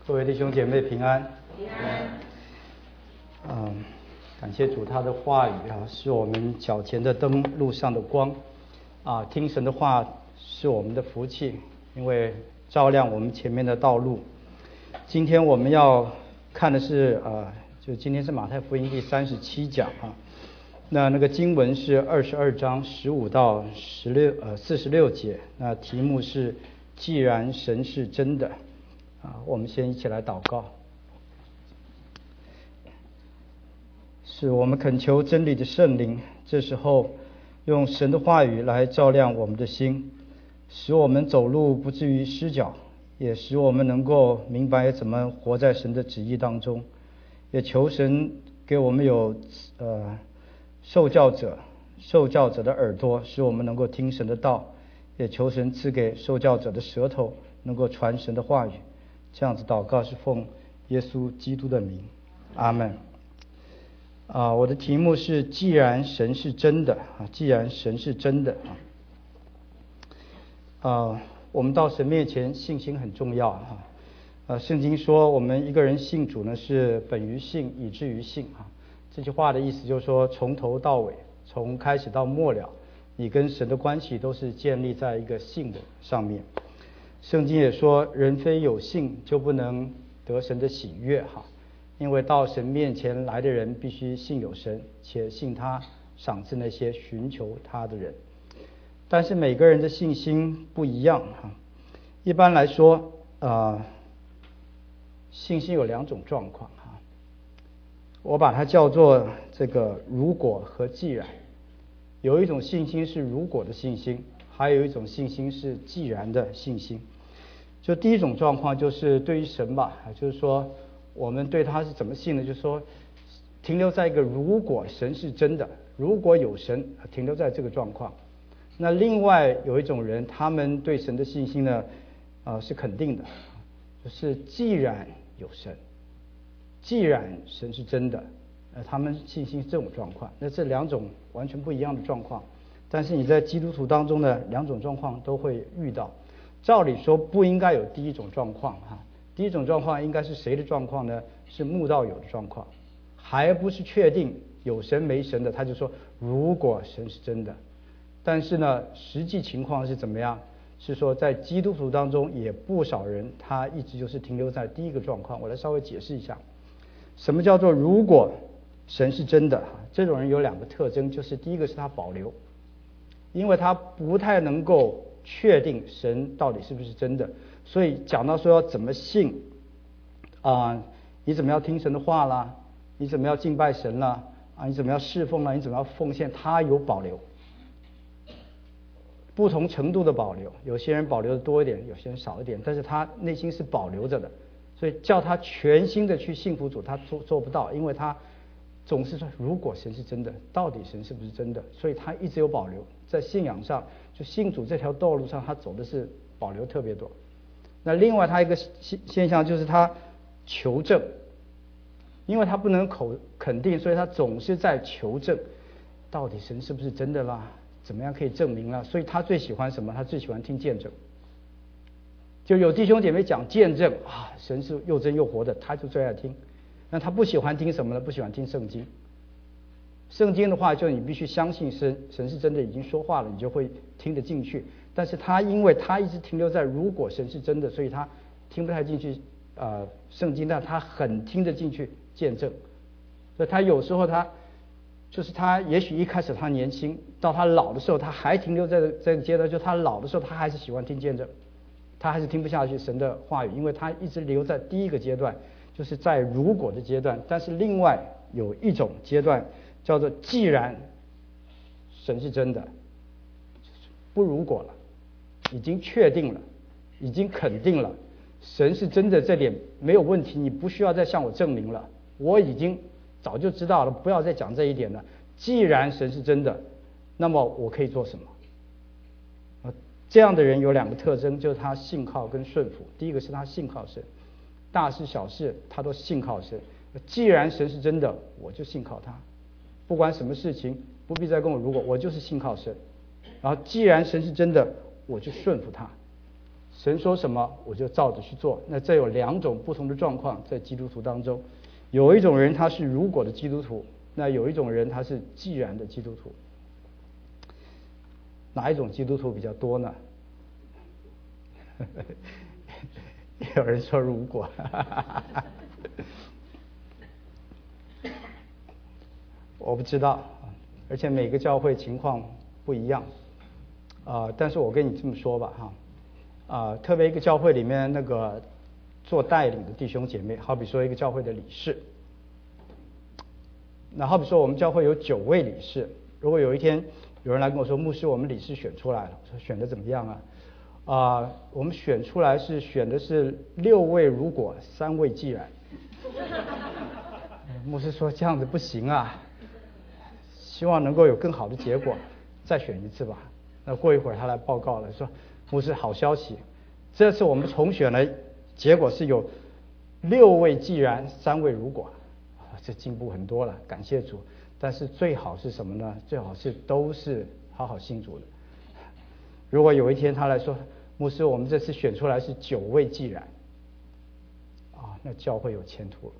各位弟兄姐妹平安。 平安。 感谢主，他的话语是我们脚前的灯，路上的光。听神的话是我们的福气，因为照亮我们前面的道路。今天我们要看的是就今天是马太福音第37讲那个经文是22章15到46节。那题目是既然神是真的。我们先一起来祷告。是我们恳求真理的圣灵，这时候用神的话语来照亮我们的心，使我们走路不至于失脚，也使我们能够明白怎么活在神的旨意当中。也求神给我们有受教者的耳朵，使我们能够听神的道。也求神赐给受教者的舌头，能够传神的话语。这样子祷告是奉耶稣基督的名，阿们。我的题目是既然神是真的既然神是真的我们到神面前信心很重要圣经说我们一个人信主呢是本于信以至于信这句话的意思就是说从头到尾，从开始到末了，你跟神的关系都是建立在一个信的上面。圣经也说人非有信就不能得神的喜悦因为到神面前来的人必须信有神，且信他赏赐那些寻求他的人。但是每个人的信心不一样一般来说信心有两种状况我把它叫做这个如果和既然。有一种信心是如果的信心，还有一种信心是既然的信心。就第一种状况就是对于神吧，就是说我们对他是怎么信呢？就是说停留在一个如果神是真的，如果有神，停留在这个状况。那另外有一种人，他们对神的信心呢是肯定的，就是既然有神，既然神是真的，他们信心是这种状况。那这两种完全不一样的状况，但是你在基督徒当中呢，两种状况都会遇到。照理说不应该有第一种状况第一种状况应该是谁的状况呢？是慕道友的状况，还不是确定有神没神的，他就说如果神是真的。但是呢，实际情况是怎么样？是说在基督徒当中也不少人他一直就是停留在第一个状况。我来稍微解释一下什么叫做如果神是真的。这种人有两个特征，就是第一个是他保留，因为他不太能够确定神到底是不是真的，所以讲到说要怎么信你怎么样听神的话啦，你怎么样敬拜神啦你怎么样侍奉啦，你怎么样奉献，他有保留，不同程度的保留。有些人保留的多一点，有些人少一点，但是他内心是保留着的。所以叫他全心的去信服主，他做不到，因为他总是说如果神是真的，到底神是不是真的，所以他一直有保留。在信仰上，就信主这条道路上，他走的是保留特别多。那另外他一个现象就是他求证，因为他不能肯定，所以他总是在求证，到底神是不是真的啦，怎么样可以证明啦。所以他最喜欢什么？他最喜欢听见证。就有弟兄姐妹讲见证神是又真又活的，他就最爱听。那他不喜欢听什么呢？不喜欢听圣经。圣经的话，就你必须相信神是真的已经说话了，你就会听得进去。但是他因为他一直停留在如果神是真的，所以他听不太进去圣经，但他很听得进去见证。所以他有时候他也许一开始他年轻，到他老的时候他还停留在这个阶段，就他老的时候他还是喜欢听见证，他还是听不下去神的话语，因为他一直留在第一个阶段，就是在如果的阶段。但是另外有一种阶段叫做既然神是真的，不如果了，已经确定了，已经肯定了神是真的，这点没有问题，你不需要再向我证明了，我已经早就知道了，不要再讲这一点了。既然神是真的，那么我可以做什么？这样的人有两个特征，就是他信靠跟顺服。第一个是他信靠神，大事小事他都信靠神。既然神是真的，我就信靠他，不管什么事情不必再跟我如果，我就是信靠神。然后既然神是真的，我就顺服他。 神说什么我就照着去做。那这有两种不同的状况在基督徒当中，有一种人他是如果的基督徒，那有一种人他是既然的基督徒。哪一种基督徒比较多呢？有人说如果我不知道，而且每个教会情况不一样但是我跟你这么说吧特别一个教会里面那个做带领的弟兄姐妹，好比说一个教会的理事，那好比说我们教会有9位理事，如果有一天有人来跟我说，牧师我们理事选出来了，我说选的怎么样我们选出来选的是6位如果3位既然牧师说这样子不行希望能够有更好的结果，再选一次吧。那过一会儿他来报告了，说牧师好消息，这次我们重选了，结果是有6位既然3位如果这进步很多了，感谢主。但是最好是什么呢？最好是都是好好信主的。如果有一天他来说，牧师我们这次选出来是9位既然那教会有前途了，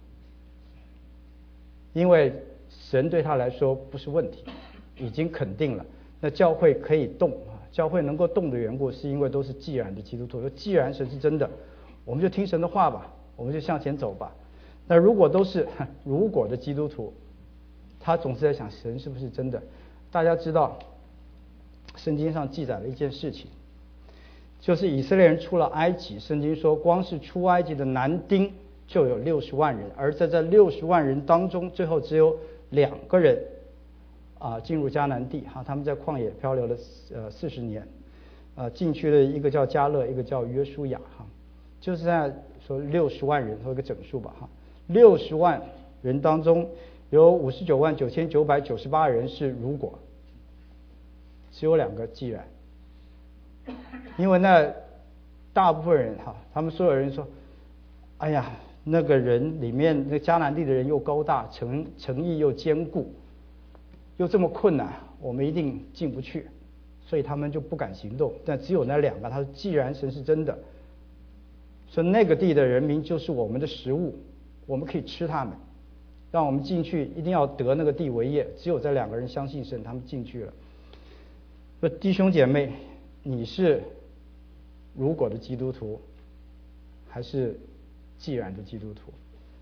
因为神对他来说不是问题，已经肯定了。那教会可以动教会能够动的缘故是因为都是既然的基督徒。既然神是真的，我们就听神的话吧，我们就向前走吧。那如果都是如果的基督徒，他总是在想神是不是真的。大家知道圣经上记载了一件事情，就是以色列人出了埃及，圣经说光是出埃及的男丁就有60万人，而在这60万人当中，最后只有2个人进入迦南地他们在旷野漂流了40年进去了，一个叫迦勒，一个叫约书亚就是在说60万人，说一个整数吧60万人当中有599998人是如果，只有2个既然。因为那大部分人他们所有人说，哎呀那个人里面那迦南地的人又高大，诚意又坚固，又这么困难，我们一定进不去，所以他们就不敢行动。但只有那2个，他说既然神是真的，说那个地的人民就是我们的食物，我们可以吃他们，让我们进去，一定要得那个地为业。只有这2个人相信神，他们进去了。说弟兄姐妹，你是如果的基督徒还是既然的基督徒？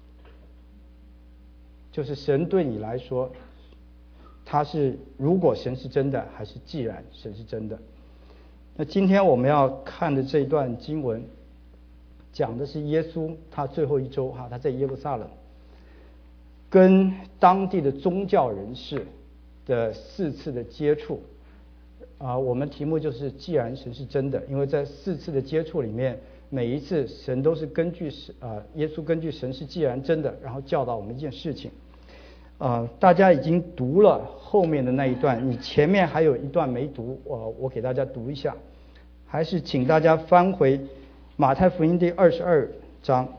就是神对你来说，他是如果神是真的，还是既然神是真的？那今天我们要看的这一段经文讲的是耶稣他最后一周他在耶路撒冷跟当地的宗教人士的4次的接触我们题目就是既然神是真的，因为在4次的接触里面，每一次神都是根据耶稣根据神是既然真的，然后教导我们一件事情大家已经读了后面的那一段，你前面还有一段没读我给大家读一下，还是请大家翻回马太福音第22章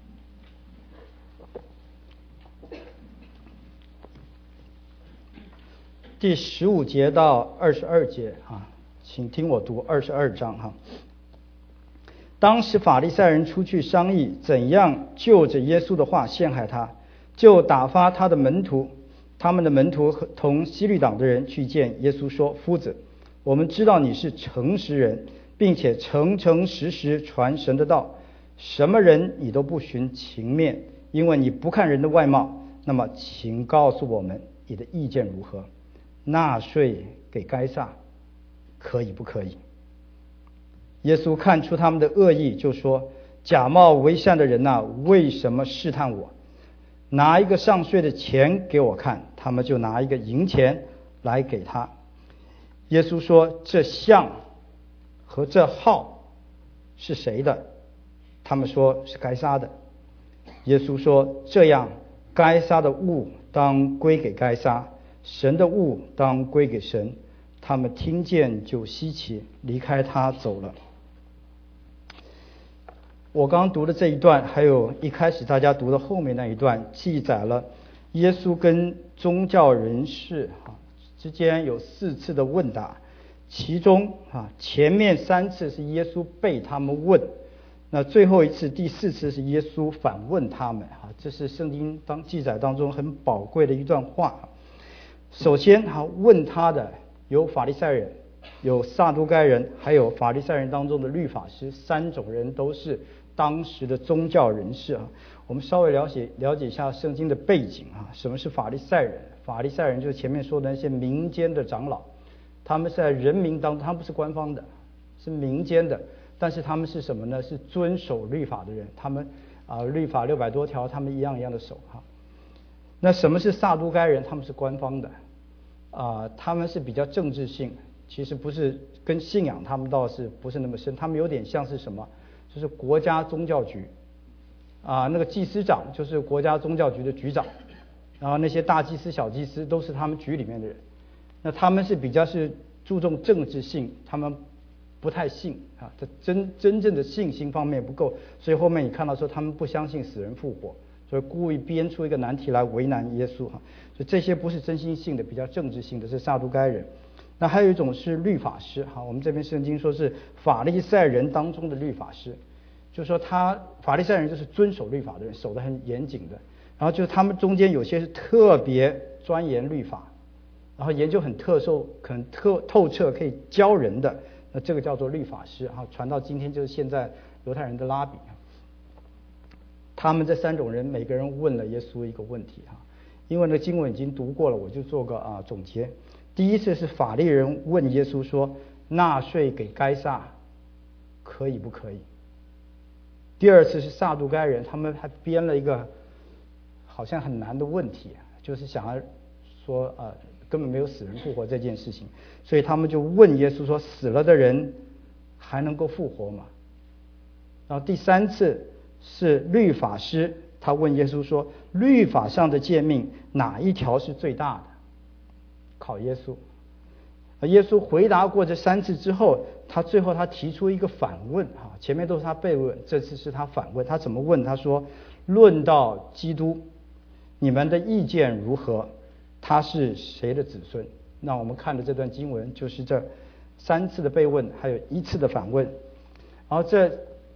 第15节到22节请听我读22章当时法利赛人出去商议怎样就着耶稣的话陷害他，就打发他的门徒，他们的门徒同希律党的人去见耶稣说，夫子，我们知道你是诚实人，并且诚诚实实传神的道，什么人你都不徇情面，因为你不看人的外貌。那么请告诉我们你的意见如何？纳税给该撒可以不可以？耶稣看出他们的恶意，就说，假冒为善的人为什么试探我？拿一个上税的钱给我看。他们就拿一个银钱来给他。耶稣说，这像和这号是谁的？他们说是该撒的。耶稣说，这样该撒的物当归给该撒，神的物当归给神。他们听见就稀奇，离开他走了。我刚读的这一段，还有一开始大家读的后面那一段，记载了耶稣跟宗教人士之间有4次的问答， 其中前面3次是耶稣被他们问，那最后一次第4次是耶稣反问他们这是圣经记载当中很宝贵的一段话。首先问他的有法利赛人，有撒都该人，还有法利赛人当中的律法师，3种人都是当时的宗教人士我们稍微了解一下圣经的背景什么是法利赛人？法利赛人就是前面说的那些民间的长老，他们是在人民当中，他们不是官方的，是民间的，但是他们是什么呢？是遵守律法的人，他们律法600多条，他们一样一样的守那什么是撒都该人？他们是官方的他们是比较政治性，其实不是跟信仰，他们倒是不是那么深，他们有点像是什么？就是国家宗教局那个祭司长就是国家宗教局的局长，然后那些大祭司小祭司都是他们局里面的人，那他们是比较是注重政治性，他们不太信这真正的信心方面不够，所以后面你看到说他们不相信死人复活，所以故意编出一个难题来为难耶稣所以这些不是真心性的，比较政治性的是撒都该人。那还有一种是律法师我们这边圣经说是法利赛人当中的律法师，就是说法利赛人就是遵守律法的人，守得很严谨的，然后就是他们中间有些是特别钻研律法，然后研究很很透彻，可以教人的，那这个叫做律法师传到今天就是现在犹太人的拉比他们这3种人每个人问了耶稣一个问题因为呢经文已经读过了，我就做个总结。第一次是法利人问耶稣说，纳税给该撒可以不可以？第二次是撒都该人，他们还编了一个好像很难的问题，就是想要说根本没有死人复活这件事情，所以他们就问耶稣说，死了的人还能够复活吗？然后第3次是律法师，他问耶稣说，律法上的诫命哪一条是最大的？考耶稣。耶稣回答过这3次之后，最后他提出一个反问前面都是他被问，这次是他反问。他怎么问？他说，论到基督，你们的意见如何？他是谁的子孙？那我们看的这段经文就是这3次的被问，还有1次的反问。然后这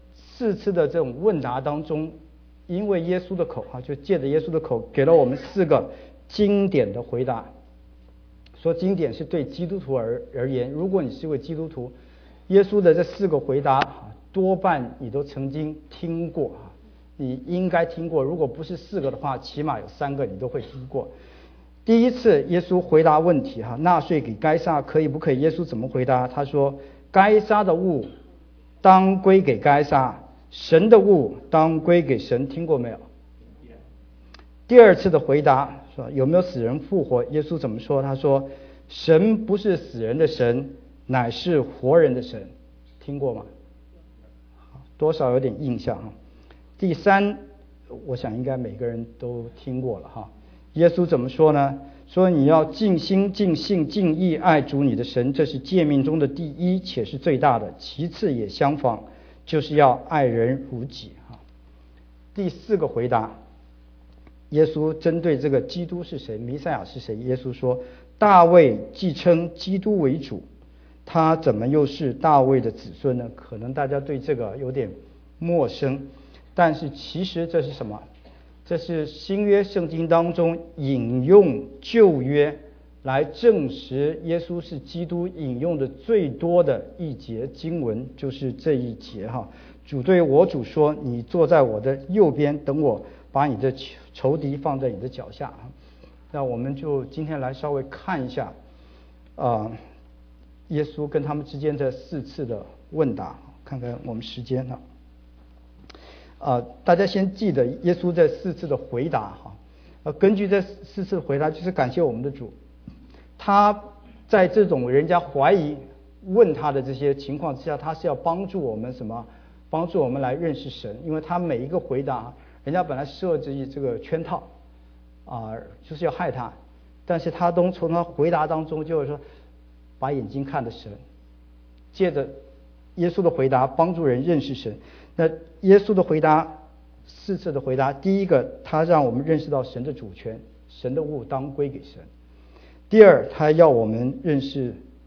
4次的这种问答当中，因为耶稣的口就借着耶稣的口给了我们4个经典的回答。说经典是对基督徒而言，如果你是位基督徒，耶稣的这4个回答多半你都曾经听过你应该听过，如果不是4个的话，起码有3个你都会听过。第一次耶稣回答问题纳税给该撒可以不可以？耶稣怎么回答？他说，该撒的物当归给该撒，神的物当归给神。听过没有？第二次的回答说有没有死人复活？耶稣怎么说？他说，神不是死人的神，乃是活人的神。听过吗？多少有点印象第3，我想应该每个人都听过了耶稣怎么说呢？说你要尽心尽性尽意爱主你的神，这是诫命中的第一，且是最大的，其次也相仿，就是要爱人如己第4个回答，耶稣针对这个基督是谁，弥赛亚是谁，耶稣说，大卫既称基督为主，他怎么又是大卫的子孙呢？可能大家对这个有点陌生，但是其实这是什么？这是新约圣经当中引用旧约来证实耶稣是基督引用的最多的一节经文，就是这一节主对我主说，你坐在我的右边，等我把你的仇敌放在你的脚下那我们就今天来稍微看一下耶稣跟他们之间这4次的问答，看看我们时间大家先记得耶稣这4次的回答根据这4次的回答，就是感谢我们的主，他在这种人家怀疑问他的这些情况之下，他是要帮助我们什么？帮助我们来认识神，因为他每一个回答，人家本来设置这个圈套就是要害他，但是他都从他回答当中就是说把眼睛看的神，借着耶稣的回答帮助人认识神。那耶稣的回答4次的回答，第一个他让我们认识到神的主权，神的物当归给神。第二，他要我们认识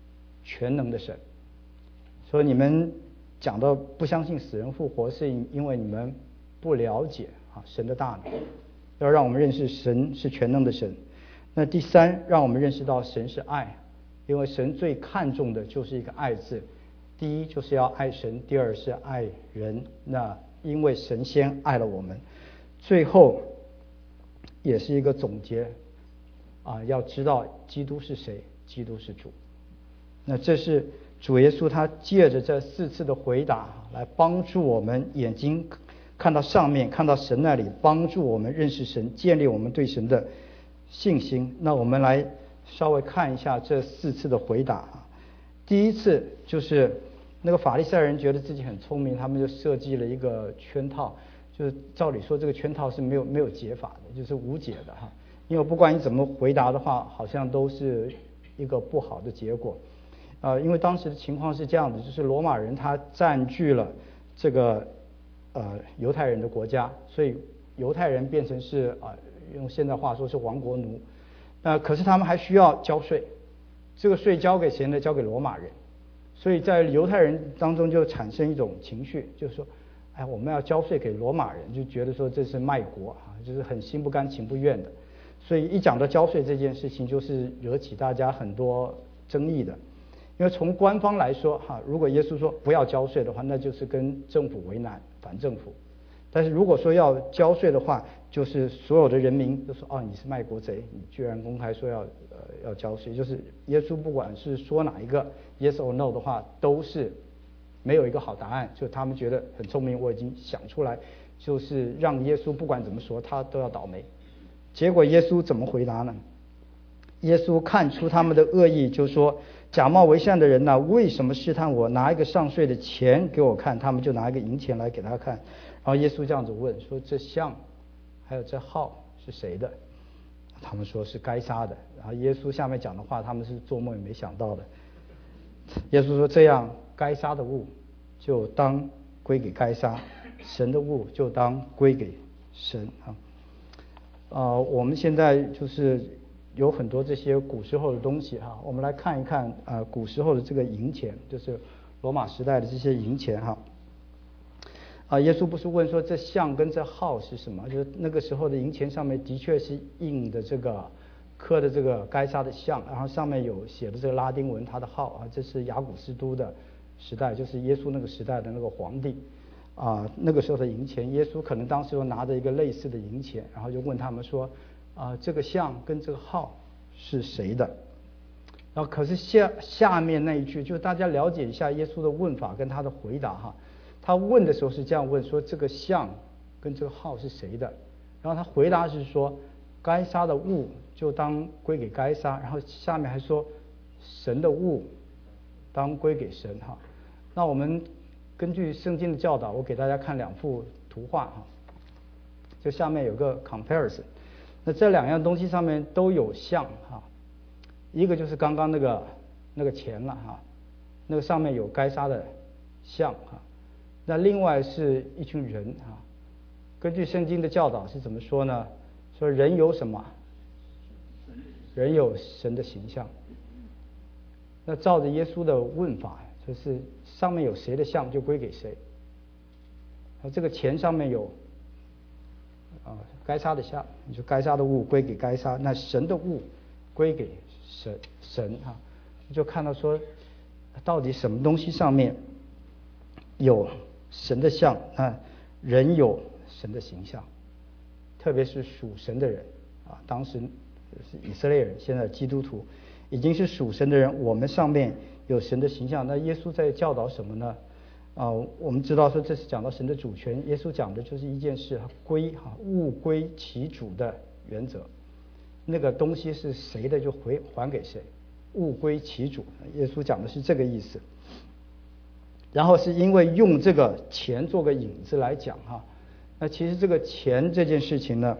全能的神。所以你们讲到不相信死人复活，是因为你们不了解神的大能。要让我们认识神是全能的神。那第三，让我们认识到神是爱，因为神最看重的就是一个爱字。第一就是要爱神，第二是爱人。那因为神先爱了我们，最后也是一个总结要知道基督是谁，基督是主。那这是主耶稣他借着这4次的回答来帮助我们眼睛看到上面，看到神那里，帮助我们认识神，建立我们对神的信心。那我们来稍微看一下这4次的回答。第一次就是那个法利赛人觉得自己很聪明，他们就设计了一个圈套，就是照理说这个圈套是没有解法的，就是无解的因为不管你怎么回答的话，好像都是一个不好的结果。因为当时的情况是这样的，就是罗马人他占据了这个犹太人的国家，所以犹太人变成是用现在话说是亡国奴。可是他们还需要交税，这个税交给谁呢？交给罗马人。所以在犹太人当中就产生一种情绪，就是说我们要交税给罗马人，就觉得说这是卖国就是很心不甘情不愿的。所以一讲到交税这件事情，就是惹起大家很多争议的。因为从官方来说如果耶稣说不要交税的话，那就是跟政府为难，反政府。但是如果说要交税的话，就是所有的人民都说你是卖国贼，你居然公开说要交税。就是耶稣不管是说哪一个 yes or no 的话，都是没有一个好答案。就他们觉得很聪明，我已经想出来，就是让耶稣不管怎么说他都要倒霉。结果耶稣怎么回答呢？耶稣看出他们的恶意，就说假冒为善的人为什么试探我？拿一个上税的钱给我看。他们就拿一个银钱来给他看。然后耶稣这样子问说，这像还有这号是谁的？他们说是该撒的。然后耶稣下面讲的话，他们是做梦也没想到的。耶稣说，这样该撒的物就当归给该撒，神的物就当归给神我们现在就是有很多这些古时候的东西我们来看一看古时候的这个银钱，就是罗马时代的这些银钱耶稣不是问说这像跟这号是什么？就是那个时候的银钱上面的确是印的这个刻的这个该撒的像，然后上面有写的这个拉丁文他的号这是亚古斯都的时代，就是耶稣那个时代的那个皇帝那个时候的银钱。耶稣可能当时又拿着一个类似的银钱，然后就问他们说这个像跟这个号是谁的？然后可是下面那一句，就大家了解一下耶稣的问法跟他的回答他问的时候是这样问说，这个像跟这个号是谁的？然后他回答是说，该撒的物就当归给该撒，然后下面还说神的物当归给神那我们根据圣经的教导，我给大家看2幅图画就下面有个 comparison。那这2样东西上面都有像一个就是刚刚那个钱了那个上面有该撒的像那另外是一群人根据圣经的教导是怎么说呢？说人有什么？人有神的形象。那照着耶稣的问法，就是上面有谁的像就归给谁。这个钱上面有该撒的像，就该撒的物归给该撒，那神的物归给神就看到说到底什么东西上面有神的像人有神的形象，特别是属神的人当时是以色列人，现在基督徒已经是属神的人，我们上面有神的形象。那耶稣在教导什么呢？我们知道说这是讲到神的主权，耶稣讲的就是一件事物归其主的原则，那个东西是谁的就还给谁，物归其主，耶稣讲的是这个意思。然后是因为用这个钱做个引子来讲那其实这个钱这件事情呢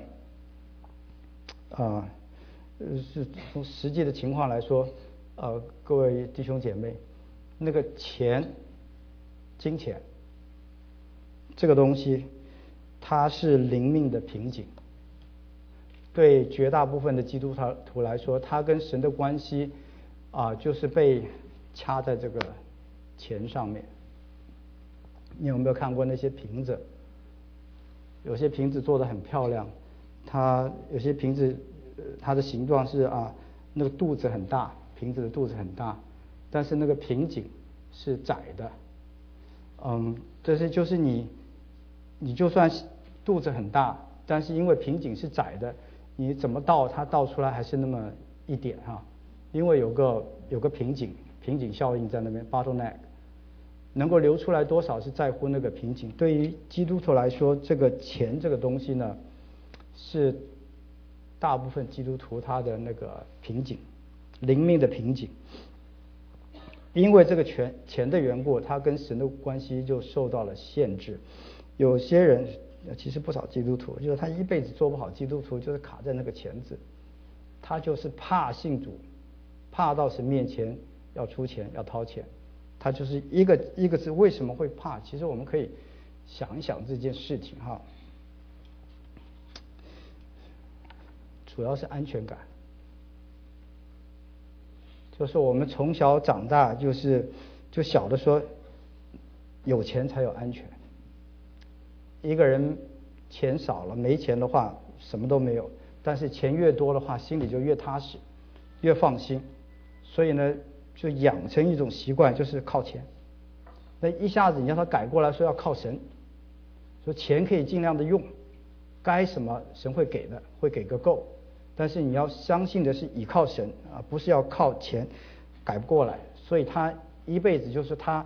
是从实际的情况来说各位弟兄姐妹，那个金钱这个东西它是灵命的瓶颈，对绝大部分的基督徒来说，他跟神的关系就是被掐在这个钱上面。你有没有看过那些瓶子？有些瓶子做得很漂亮，它有些瓶子它的形状是那个肚子很大，瓶子的肚子很大，但是那个瓶颈是窄的。这是就是你就算肚子很大，但是因为瓶颈是窄的，你怎么倒它倒出来还是那么一点因为有个瓶颈效应在那边 bottleneck， 能够流出来多少是在乎那个瓶颈。对于基督徒来说，这个钱这个东西呢，是大部分基督徒他的那个瓶颈，灵命的瓶颈。因为这个钱的缘故，他跟神的关系就受到了限制。有些人其实不少基督徒，就是他一辈子做不好基督徒，就是卡在那个钱字，他就是怕信主，怕到神面前要出钱要掏钱，他就是一个字。为什么会怕？其实我们可以想一想这件事情主要是安全感。就是我们从小长大，就小的说有钱才有安全。一个人钱少了，没钱的话什么都没有，但是钱越多的话，心里就越踏实，越放心。所以呢，就养成一种习惯，就是靠钱。那一下子你让他改过来说要靠神，说钱可以尽量的用，该什么神会给的，会给个够。但是你要相信的是倚靠神不是要靠钱，改不过来。所以他一辈子就是他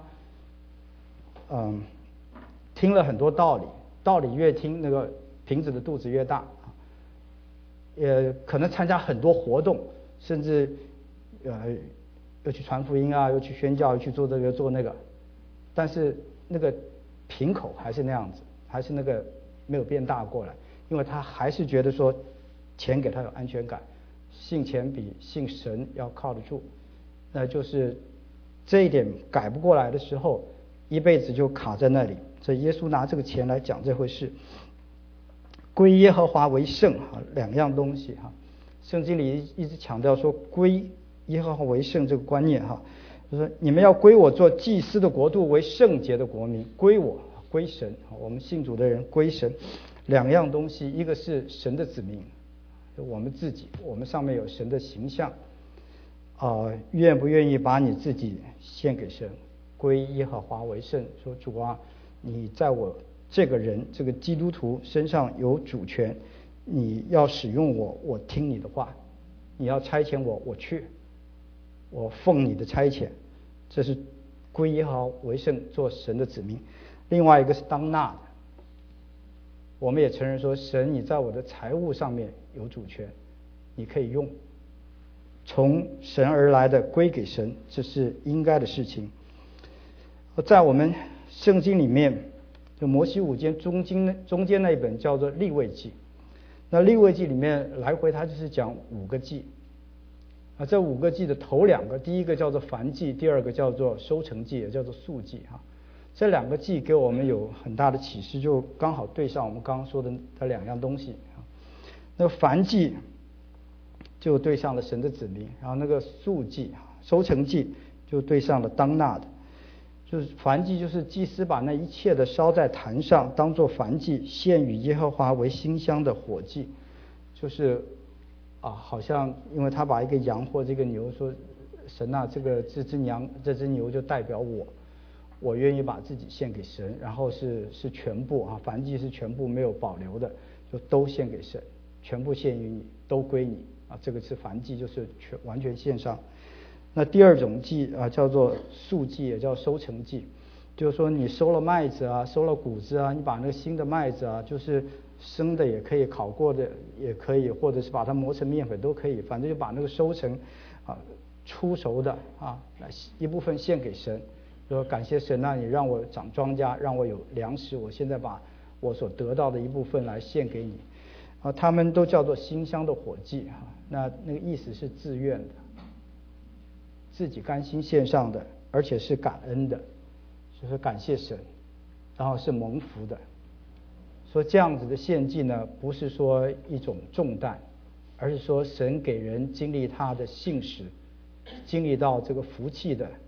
听了很多道理越听，那个瓶子的肚子越大也可能参加很多活动，甚至又去传福音又去宣教，又去做这个做那个，但是那个瓶口还是那样子，还是那个没有变大过来，因为他还是觉得说钱给他有安全感，信钱比信神要靠得住。那就是这一点改不过来的时候，一辈子就卡在那里。所以耶稣拿这个钱来讲这回事，归耶和华为圣两样东西圣经里一直强调说归耶和华为圣这个观念就说你们要归我做祭司的国度，为圣洁的国民。归我，归神，我们信主的人归神。两样东西，一个是神的子民，我们自己，我们上面有神的形象愿不愿意把你自己献给神，归耶和华为圣。说主你在我这个人这个基督徒身上有主权，你要使用我听你的话，你要差遣我去，我奉你的差遣。这是归耶和华为圣，做神的子民。另外一个是当纳的，我们也承认说神你在我的财务上面有主权，你可以用，从神而来的归给神，这是应该的事情。在我们圣经里面，就摩西五经中间那一本叫做利未记。那利未记里面来回它就是讲5个祭这5个祭的头2个，第一个叫做燔祭，第二个叫做收成祭，也叫做素祭这2个祭给我们有很大的启示，就刚好对上我们刚刚说的那2样东西那个燔祭就对上了神的子民，然后那个素祭收成祭就对上了当纳的。就是燔祭就是祭司把那一切的烧在坛上，当作燔祭，献与耶和华为馨香的火祭。就是好像因为他把一个羊或这个牛说，神这只牛就代表我愿意把自己献给神，然后是全部燔祭是全部没有保留的，就都献给神，全部献于你，都归你这个是燔祭，就是完全献上。那第二种祭叫做素祭，也叫收成祭，就是说你收了麦子收了谷子你把那个新的麦子就是生的也可以，烤过的也可以，或者是把它磨成面粉都可以，反正就把那个收成出熟的一部分献给神，说感谢神你让我长庄稼，让我有粮食，我现在把我所得到的一部分来献给你他们都叫做馨香的火祭那个意思是自愿的，自己甘心献上的，而且是感恩的，就是感谢神，然后是蒙福的。说这样子的献祭呢，不是说一种重担，而是说神给人经历他的信实，经历到这个福气的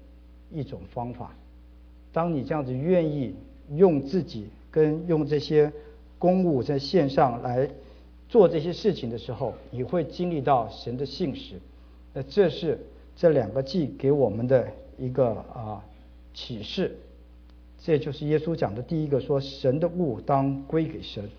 一种方法。当你这样子愿意用自己跟用这些公物在线上来做这些事情的时候，你会经历到神的信实。那这是这2个祭给我们的一个启示。这就是耶稣讲的第一个，说神的物当归给神。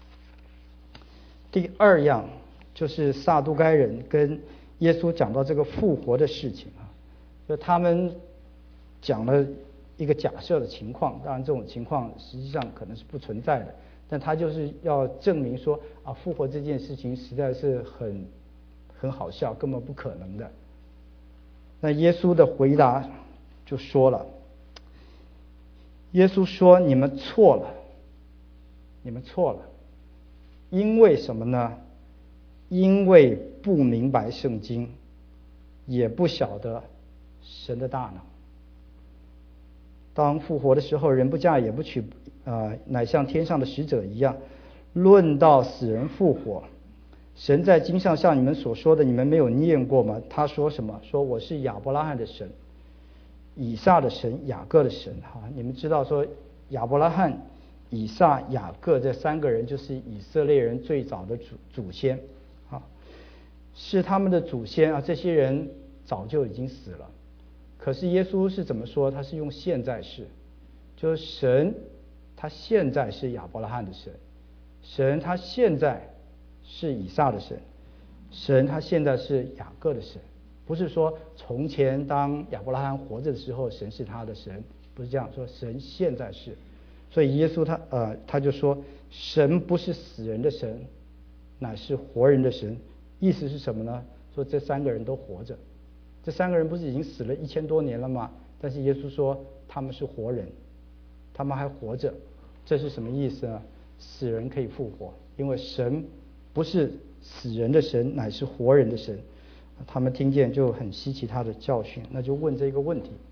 第二样就是撒都该人跟耶稣讲到这个复活的事情就他们讲了一个假设的情况，当然这种情况实际上可能是不存在的，但他就是要证明说复活这件事情实在是很好笑，根本不可能的。那耶稣的回答就说了，耶稣说你们错了，你们错了。因为什么呢？因为不明白圣经，也不晓得神的大能。当复活的时候，人不嫁也不娶，乃像天上的使者一样。论到死人复活，神在经上像你们所说的，你们没有念过吗？他说什么？说我是亚伯拉罕的神，以撒的神，雅各的神。你们知道说亚伯拉罕、以撒、雅各这3个人就是以色列人最早的祖先是他们的祖先这些人早就已经死了。可是耶稣是怎么说？他是用现在式，就是神他现在是亚伯拉罕的神，神他现在是以撒的神，神他现在是雅各的神。不是说从前当亚伯拉罕活着的时候神是他的神，不是这样说，神现在是。所以耶稣他就说，神不是死人的神，乃是活人的神。意思是什么呢？说这3个人都活着。这3个人不是已经死了1000多年了吗？但是耶稣说他们是活人，他们还活着。这是什么意思呢？死人可以复活，因为神不是死人的神，乃是活人的神。他们听见就很稀奇他的教训，那就问这个问题：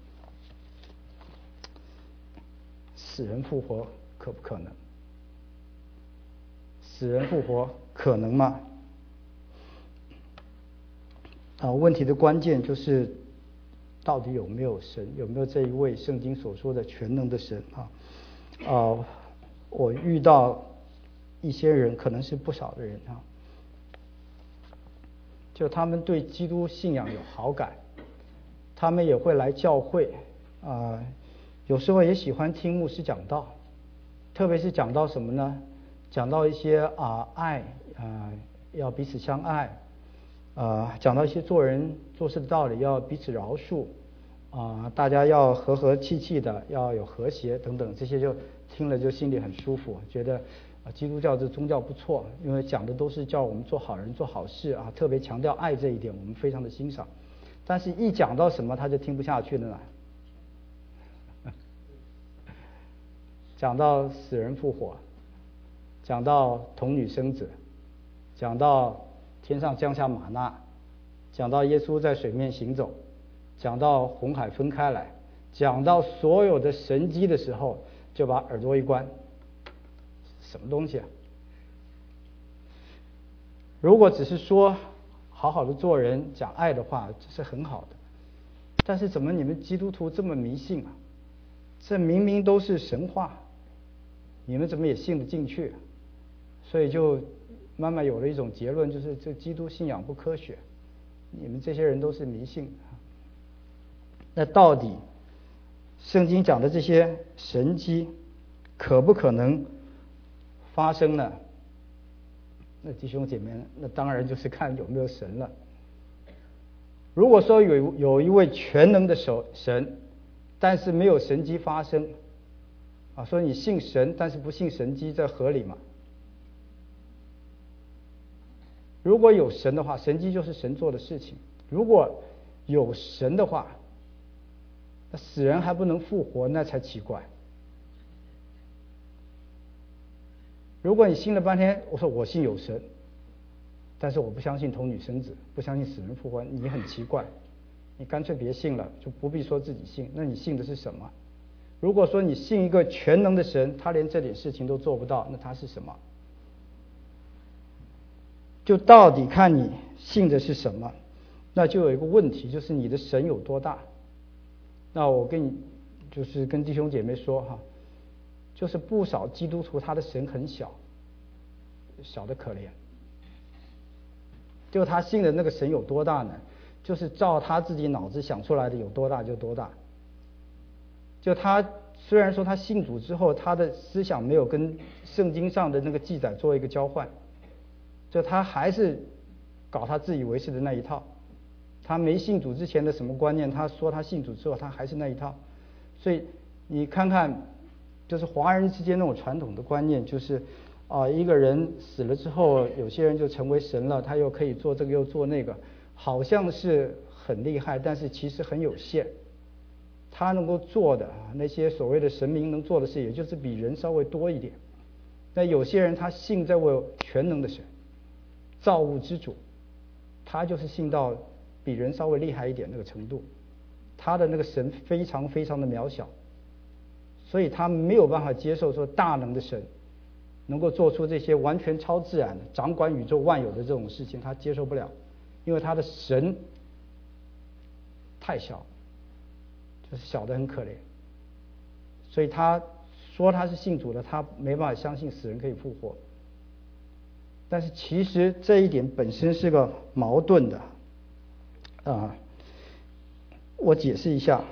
死人复活可不可能？死人复活可能吗？问题的关键就是到底有没有神，有没有这一位圣经所说的全能的神我遇到一些人，可能是不少的人就他们对基督信仰有好感，他们也会来教会有时候也喜欢听牧师讲道，特别是讲到什么呢？讲到一些爱要彼此相爱讲到一些做人做事的道理，要彼此饶恕大家要和和气气的，要有和谐等等，这些就听了就心里很舒服，觉得基督教这宗教不错，因为讲的都是叫我们做好人做好事特别强调爱这一点，我们非常的欣赏。但是一讲到什么他就听不下去了呢？讲到死人复活，讲到童女生子，讲到天上降下玛纳，讲到耶稣在水面行走，讲到红海分开来，讲到所有的神迹的时候，就把耳朵一关，什么东西如果只是说好好的做人讲爱的话，这是很好的，但是怎么你们基督徒这么迷信这明明都是神话，你们怎么也信得进去？所以就慢慢有了一种结论，就是这基督信仰不科学，你们这些人都是迷信。那到底圣经讲的这些神迹可不可能发生呢？那弟兄姐妹，那当然就是看有没有神了。如果说有一位全能的神，但是没有神迹发生说你信神但是不信神迹，这合理吗？如果有神的话，神迹就是神做的事情。如果有神的话，那死人还不能复活，那才奇怪。如果你信了半天，我说我信有神，但是我不相信童女生子，不相信死人复活，你很奇怪，你干脆别信了，就不必说自己信。那你信的是什么？如果说你信一个全能的神，他连这点事情都做不到，那他是什么？就到底看你信的是什么。那就有一个问题，就是你的神有多大？ 那我就是跟弟兄姐妹说哈，就是不少基督徒他的神很小，小的可怜。就他信的那个神有多大呢？就是照他自己脑子想出来的有多大就多大。就他虽然说他信主之后，他的思想没有跟圣经上的那个记载做一个交换，就他还是搞他自以为是的那一套。他没信主之前的什么观念，他说他信主之后他还是那一套。所以你看看，就是华人之间那种传统的观念，就是一个人死了之后，有些人就成为神了，他又可以做这个又做那个，好像是很厉害，但是其实很有限。他能够做的那些所谓的神明能做的事，也就是比人稍微多一点。那有些人他信这位全能的神，造物之主，他就是信到比人稍微厉害一点那个程度，他的那个神非常非常的渺小，所以他没有办法接受说大能的神能够做出这些完全超自然的掌管宇宙万有的这种事情，他接受不了，因为他的神太小，就是小得很可怜。所以他说他是信主的，他没办法相信死人可以复活。但是其实这一点本身是个矛盾的我解释一下。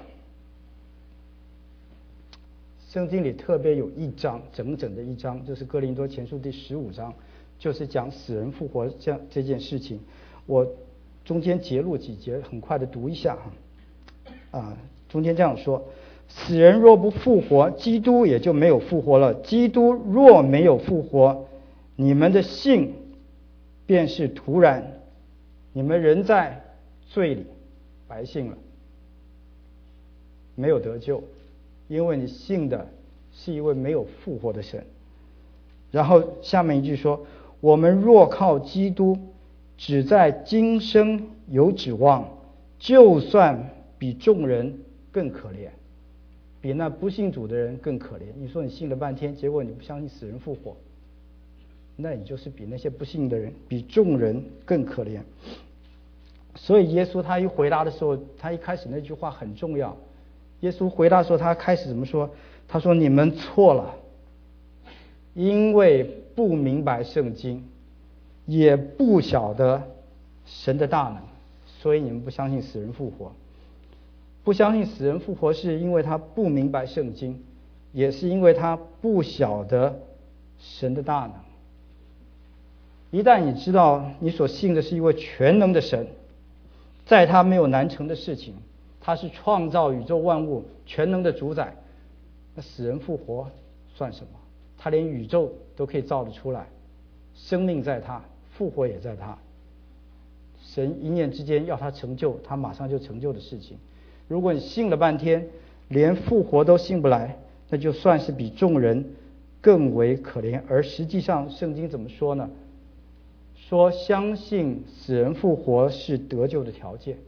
圣经里特别有一章，整整的一章，就是哥林多前书第15章，就是讲死人复活这件事情。我中间截录几节，很快的读一下中间这样说：死人若不复活，基督也就没有复活了。基督若没有复活，你们的信便是徒然，你们仍在罪里，白信了，没有得救，因为你信的是一位没有复活的神。然后下面一句说：我们若靠基督只在今生有指望，就算比众人更可怜，比那不信主的人更可怜。你说你信了半天，结果你不相信死人复活，那你就是比那些不信的人，比众人更可怜。所以耶稣他一回答的时候，他一开始那句话很重要。耶稣回答说，他开始怎么说？他说：你们错了，因为不明白圣经，也不晓得神的大能，所以你们不相信死人复活。不相信死人复活是因为他不明白圣经，也是因为他不晓得神的大能。一旦你知道你所信的是一位全能的神，在他没有难成的事情，他是创造宇宙万物全能的主宰，那死人复活算什么？他连宇宙都可以造得出来，生命在他，复活也在他。神一念之间要他成就，他马上就成就的事情。如果你信了半天，连复活都信不来，那就算是比众人更为可怜。而实际上圣经怎么说呢？说相信死人复活是得救的条件。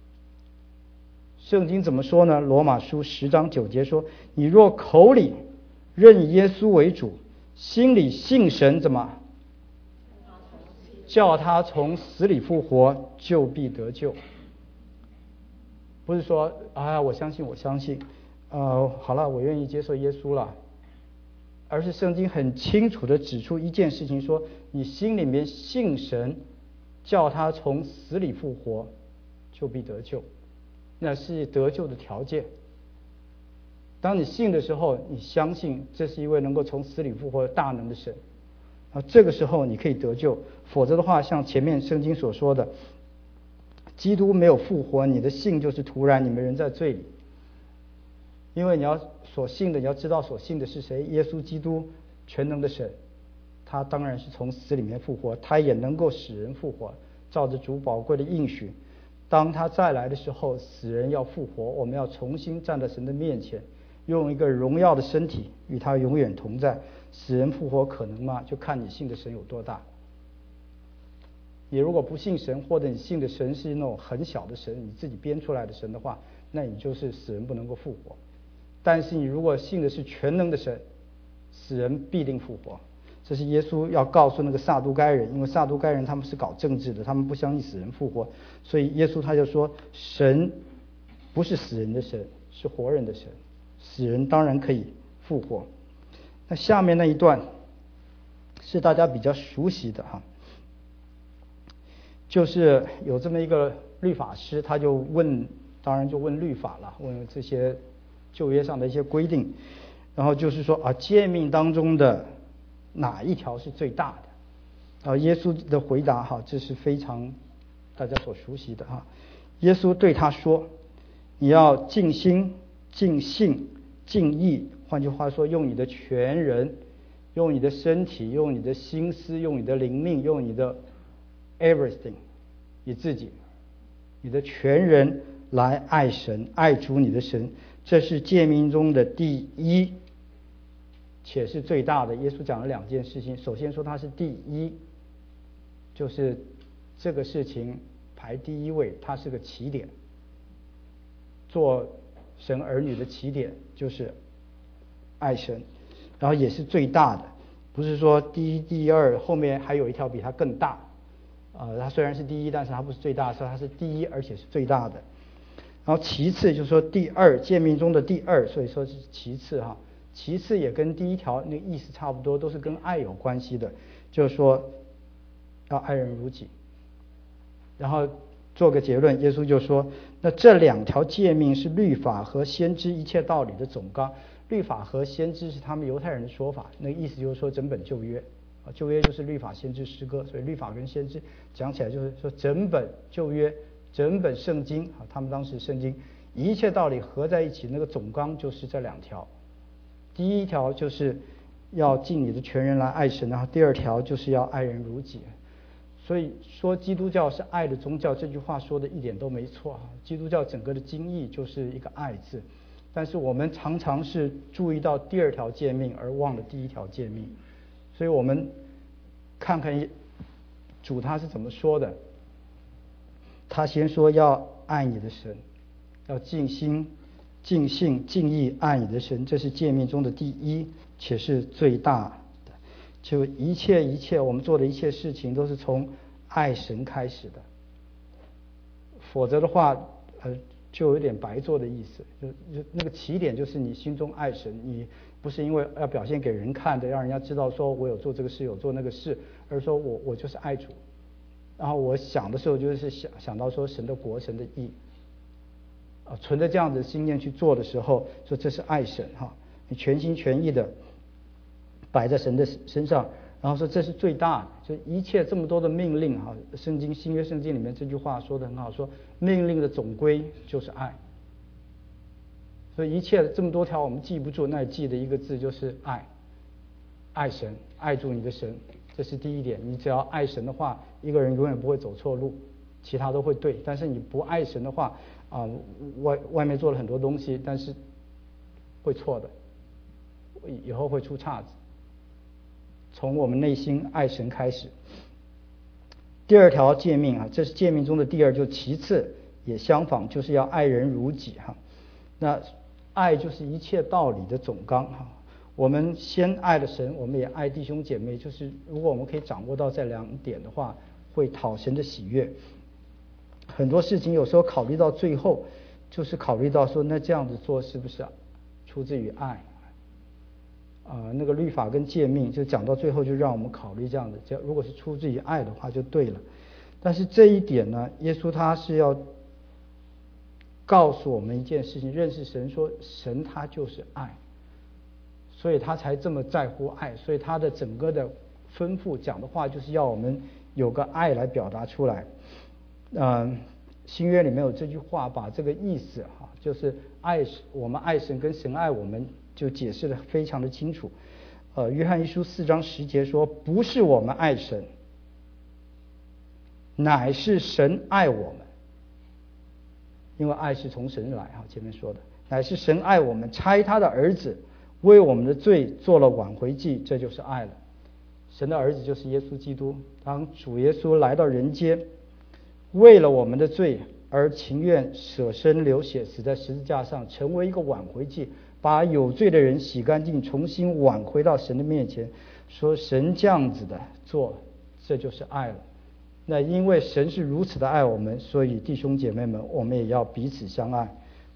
圣经怎么说呢？罗马书10章9节说：你若口里认耶稣为主，心里信神，怎么叫他从死里复活，就必得救。不是说我相信好了，我愿意接受耶稣了，而是圣经很清楚的指出一件事情，说你心里面信神，叫他从死里复活，就必得救，那是得救的条件。当你信的时候，你相信这是一位能够从死里复活的大能的神，这个时候你可以得救。否则的话，像前面圣经所说的，基督没有复活，你的信就是徒然，你们仍在罪里。因为你要所信的，你要知道所信的是谁，耶稣基督全能的神，他当然是从死里面复活，他也能够使人复活，照着主宝贵的应许，当他再来的时候，死人要复活，我们要重新站在神的面前，用一个荣耀的身体与他永远同在。死人复活可能吗？就看你信的神有多大。你如果不信神，或者你信的神是那种很小的神，你自己编出来的神的话，那你就是死人不能够复活。但是你如果信的是全能的神，死人必定复活。这是耶稣要告诉那个撒都该人，因为撒都该人他们是搞政治的，他们不相信死人复活，所以耶稣他就说，神不是死人的神， 是活人的神，死人当然可以复活。那下面那一段是大家比较熟悉的哈，就是有这么一个律法师，他就问，当然就问律法了，问这些旧约上的一些规定，然后就是说诫命当中的哪一条是最大的？耶稣的回答哈，这是非常大家所熟悉的哈。耶稣对他说：“你要尽心、尽性、尽意。”换句话说，用你的全人，用你的身体，用你的心思，用你的灵命，用你的 everything， 你自己，你的全人来爱神，爱主你的神。这是诫命中的第一，且是最大的。耶稣讲了两件事情，首先说它是第一，就是这个事情排第一位，它是个起点，做神儿女的起点就是爱神，然后也是最大的，不是说第一第二后面还有一条比它更大，它虽然是第一，但是它不是最大，所以它是第一而且是最大的。然后其次就是说第二，诫命中的第二，所以说是其次哈。其次也跟第一条那个意思差不多，都是跟爱有关系的，就是说要爱人如己。然后做个结论，耶稣就说，那这两条诫命是律法和先知一切道理的总纲。律法和先知是他们犹太人的说法，那个意思就是说整本旧约，旧约就是律法先知诗歌，所以律法跟先知讲起来就是说整本旧约，整本圣经他们当时圣经一切道理合在一起，那个总纲就是这两条。第一条就是要尽你的全人来爱神，然后第二条就是要爱人如己。所以说基督教是爱的宗教，这句话说的一点都没错。基督教整个的经义就是一个爱字，但是我们常常是注意到第二条诫命而忘了第一条诫命。所以我们看看主他是怎么说的。他先说要爱你的神，要尽心、尽性、尽意爱你的神，这是诫命中的第一，且是最大的。就一切我们做的一切事情都是从爱神开始的，否则的话就有点白做的意思。就那个起点就是你心中爱神，你不是因为要表现给人看的，让人家知道说我有做这个事有做那个事，而说我就是爱主。然后我想的时候就是想到说神的国神的义，存着这样的心念去做的时候，说这是爱神哈，你全心全意的摆在神的身上，然后说这是最大的。就一切这么多的命令哈，圣经新约圣经里面这句话说得很好，说命令的总归就是爱。所以一切这么多条我们记不住，那记的一个字就是爱，爱神，爱住你的神，这是第一点。你只要爱神的话，一个人永远不会走错路，其他都会对。但是你不爱神的话外面做了很多东西，但是会错的，以后会出岔子。从我们内心爱神开始。第二条诫命这是诫命中的第二，就其次也相仿，就是要爱人如己那爱就是一切道理的总纲我们先爱了神，我们也爱弟兄姐妹，就是如果我们可以掌握到这两点的话，会讨神的喜悦。很多事情有时候考虑到最后，就是考虑到说那这样子做是不是出自于爱那个律法跟诫命就讲到最后就让我们考虑这样的，如果是出自于爱的话就对了。但是这一点呢，耶稣他是要告诉我们一件事情，认识神，说神他就是爱，所以他才这么在乎爱，所以他的整个的吩咐讲的话就是要我们有个爱来表达出来。新约里面有这句话把这个意思就是我们爱神跟神爱我们就解释得非常的清楚。约翰一书4章10节说，不是我们爱神，乃是神爱我们，因为爱是从神来前面说的，乃是神爱我们，差他的儿子为我们的罪做了挽回祭，这就是爱了。神的儿子就是耶稣基督，当主耶稣来到人间，为了我们的罪而情愿舍身流血，死在十字架上，成为一个挽回祭，把有罪的人洗干净，重新挽回到神的面前。说神这样子的做，这就是爱了。那因为神是如此的爱我们，所以弟兄姐妹们，我们也要彼此相爱。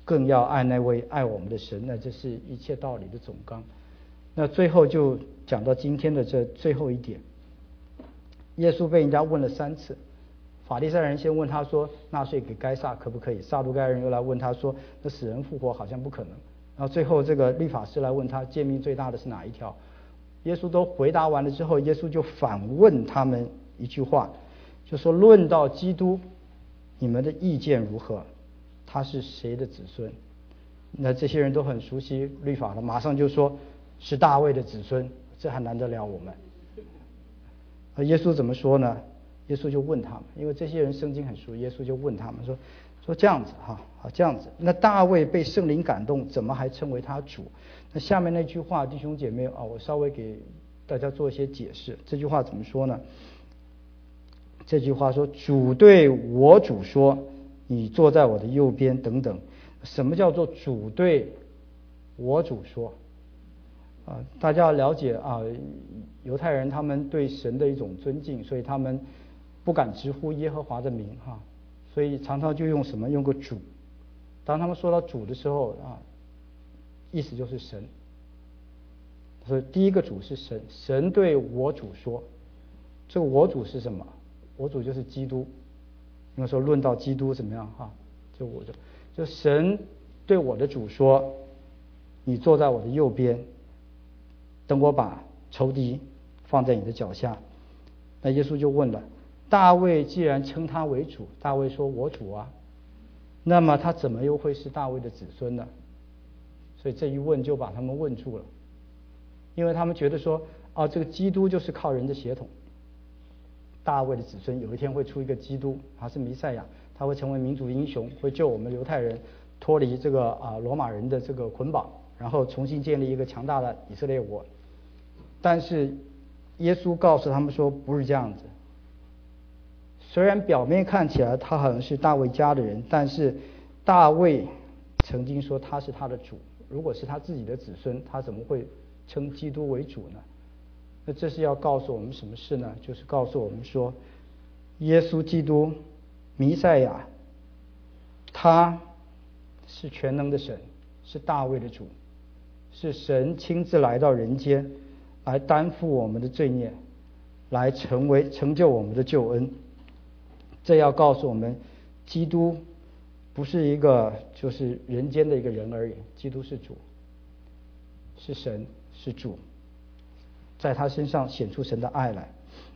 更要爱那位爱我们的神。那这是一切道理的总纲。那最后就讲到今天的这最后一点，耶稣被人家问了3次。法利赛人先问他说，纳税给该撒可不可以？撒都该人又来问他说，那死人复活好像不可能。然后最后这个律法师来问他，诫命最大的是哪一条？耶稣都回答完了之后，耶稣就反问他们一句话，就说论到基督，你们的意见如何？他是谁的子孙？那这些人都很熟悉律法了，马上就说是大卫的子孙，这还难得了我们？耶稣怎么说呢？耶稣就问他们，因为这些人圣经很熟，耶稣就问他们说这样子哈，好这样子。那大卫被圣灵感动，怎么还称为他主？那下面那句话，弟兄姐妹啊，我稍微给大家做一些解释。这句话怎么说呢？这句话说，主对我主说，你坐在我的右边等等。什么叫做主对我主说？大家要了解啊，犹太人他们对神的一种尊敬，所以他们不敢直呼耶和华的名哈，所以常常就用什么？用个主。当他们说到主的时候啊，意思就是神。所以第一个主是神，神对我主说，这个我主是什么？我主就是基督。因为说论到基督怎么样哈，就神对我的主说，你坐在我的右边，等我把仇敌放在你的脚下。那耶稣就问了，大卫既然称他为主，大卫说我主啊，那么他怎么又会是大卫的子孙呢？所以这一问就把他们问住了，因为他们觉得说这个基督就是靠人的血统，大卫的子孙有一天会出一个基督，他是弥赛亚，他会成为民族英雄，会救我们犹太人脱离这个罗马人的这个捆绑，然后重新建立一个强大的以色列国。但是耶稣告诉他们说不是这样子，虽然表面看起来他好像是大卫家的人，但是大卫曾经说他是他的主，如果是他自己的子孙，他怎么会称基督为主呢？那这是要告诉我们什么事呢？就是告诉我们说，耶稣基督弥赛亚他是全能的神，是大卫的主，是神亲自来到人间来担负我们的罪孽，来成就我们的救恩。这要告诉我们，基督不是一个就是人间的一个人而已，基督是主，是神，是主，在他身上显出神的爱来。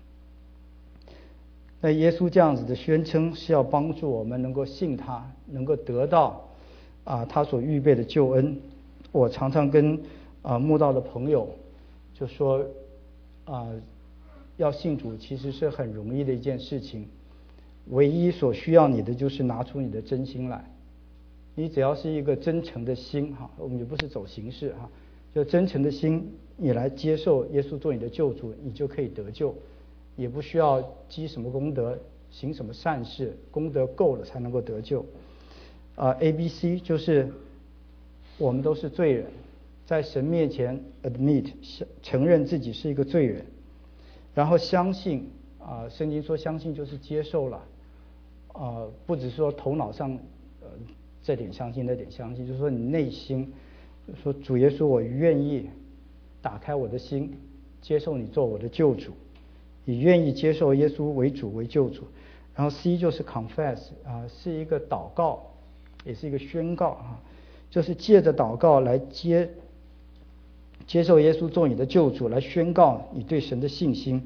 那耶稣这样子的宣称是要帮助我们能够信他，能够得到他所预备的救恩。我常常跟慕道的朋友就说要信主其实是很容易的一件事情，唯一所需要你的就是拿出你的真心来。你只要是一个真诚的心哈，我们也不是走形式哈，就真诚的心，你来接受耶稣做你的救主，你就可以得救，也不需要积什么功德，行什么善事，功德够了才能够得救。ABC 就是我们都是罪人，在神面前 admit 承认自己是一个罪人，然后相信圣经说相信就是接受了，不只是说头脑上这点相信那点相信，就是说你内心说主耶稣，我愿意打开我的心，接受你做我的救主，也愿意接受耶稣为主为救主。然后 C 就是 confess 是一个祷告，也是一个宣告就是借着祷告来接受耶稣做你的救主，来宣告你对神的信心。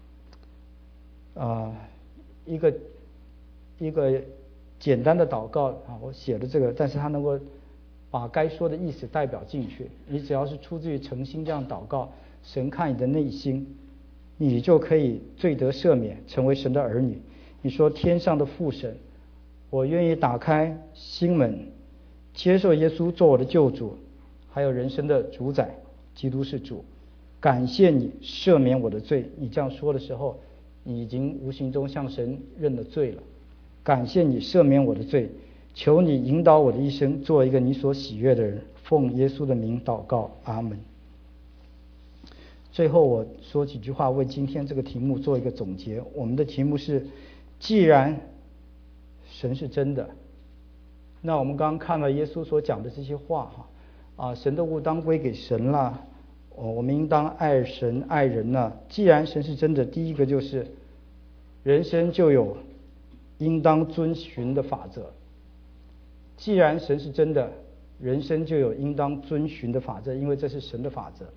一个简单的祷告我写的这个，但是它能够把该说的意思代表进去。你只要是出自于诚心这样祷告，神看你的内心，你就可以罪得赦免，成为神的儿女。你说天上的父神，我愿意打开心门，接受耶稣做我的救主，还有人生的主宰，基督是主，感谢你赦免我的罪。你这样说的时候，你已经无形中向神认了罪了。感谢你赦免我的罪，求你引导我的一生做一个你所喜悦的人，奉耶稣的名祷告，阿们。最后我说几句话，为今天这个题目做一个总结。我们的题目是，既然神是真的， 那我们刚刚看了耶稣所讲的这些话神的物当归给神啦，我们应当爱神爱人啦。既然神是真的，第一个就是人生就有应当遵循的法则。既然神是真的，人生就有应当遵循的法则，因为这是神的法则。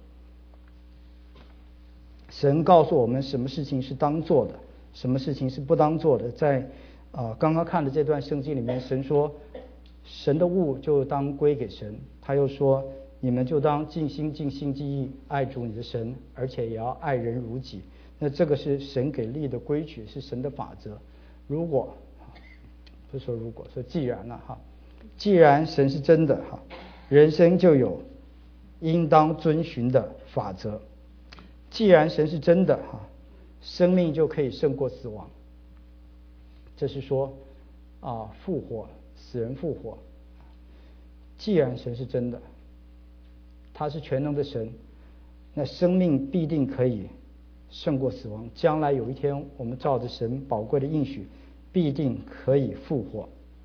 神告诉我们什么事情是当做的，什么事情是不当做的。在刚刚看的这段圣经里面，神说神的物就当归给神，他又说你们就当尽心尽性尽意爱主你的神，而且也要爱人如己。那这个是神给立的规矩，是神的法则。如果不是说如果，说既然既然神是真的人生就有应当遵循的法则。既然神是真的生命就可以胜过死亡。这是说复活，死人复活。既然神是真的，他是全能的神，那生命必定可以胜过死亡。将来有一天，我们照着神宝贵的应许，必定可以复活。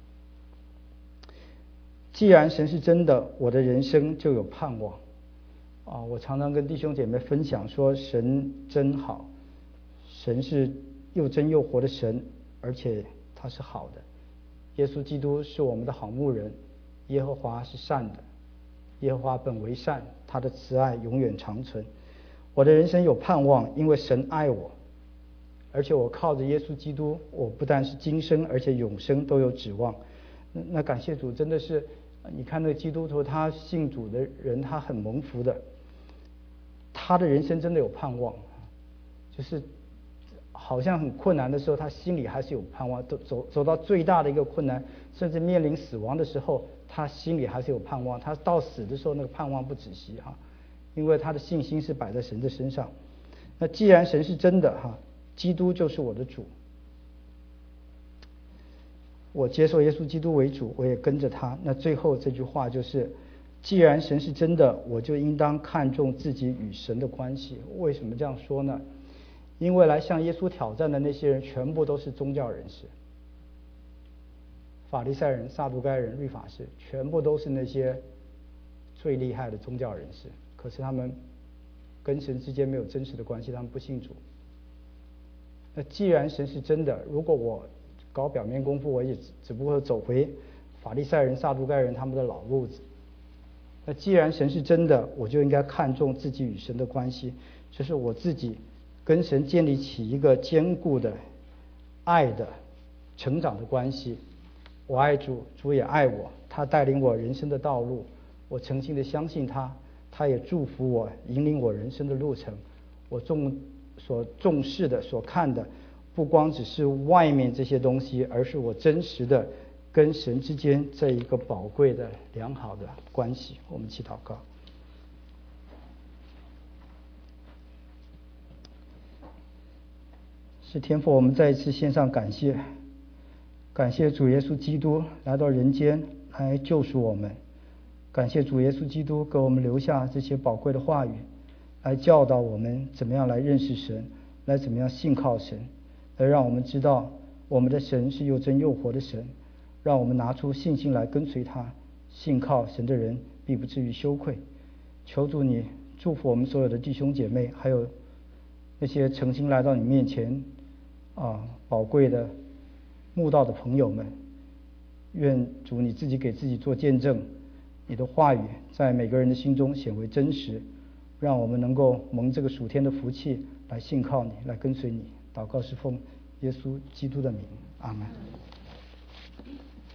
既然神是真的，我的人生就有盼望。我常常跟弟兄姐妹分享说，神真好，神是又真又活的神，而且他是好的。耶稣基督是我们的好牧人，耶和华是善的，耶和华本为善，他的慈爱永远长存。我的人生有盼望，因为神爱我，而且我靠着耶稣基督，我不但是今生，而且永生都有指望。那感谢主，真的是你看那个基督徒，他信主的人，他很蒙福的，他的人生真的有盼望，就是好像很困难的时候，他心里还是有盼望，走到最大的一个困难，甚至面临死亡的时候，他心里还是有盼望。他到死的时候，那个盼望不止息因为他的信心是摆在神的身上。那既然神是真的基督就是我的主，我接受耶稣基督为主，我也跟着他。那最后这句话就是，既然神是真的，我就应当看重自己与神的关系。为什么这样说呢？因为来向耶稣挑战的那些人全部都是宗教人士，法利赛人、撒都该人、律法师，全部都是那些最厉害的宗教人士。可是他们跟神之间没有真实的关系，他们不信主。那既然神是真的，如果我搞表面功夫，我也只不过走回法利赛人、撒都该人他们的老路子。那既然神是真的，我就应该看重自己与神的关系，就是我自己跟神建立起一个坚固的爱的成长的关系。我爱主，主也爱我，他带领我人生的道路，我诚心的相信他，他也祝福我，引领我人生的路程。我所重视的、所看的，不光只是外面这些东西，而是我真实的跟神之间这一个宝贵的良好的关系。我们一起祷告。是天父，我们再一次献上感谢，感谢主耶稣基督来到人间来救赎我们，感谢主耶稣基督给我们留下这些宝贵的话语，来教导我们怎么样来认识神，来怎么样信靠神，来让我们知道我们的神是又真又活的神，让我们拿出信心来跟随他。信靠神的人必不至于羞愧。求主你祝福我们所有的弟兄姐妹，还有那些诚心来到你面前宝贵的慕道的朋友们，愿主你自己给自己做见证，你的话语在每个人的心中显为真实，让我们能够蒙这个属天的福气来信靠你，来跟随你。祷告是奉耶稣基督的名，阿们。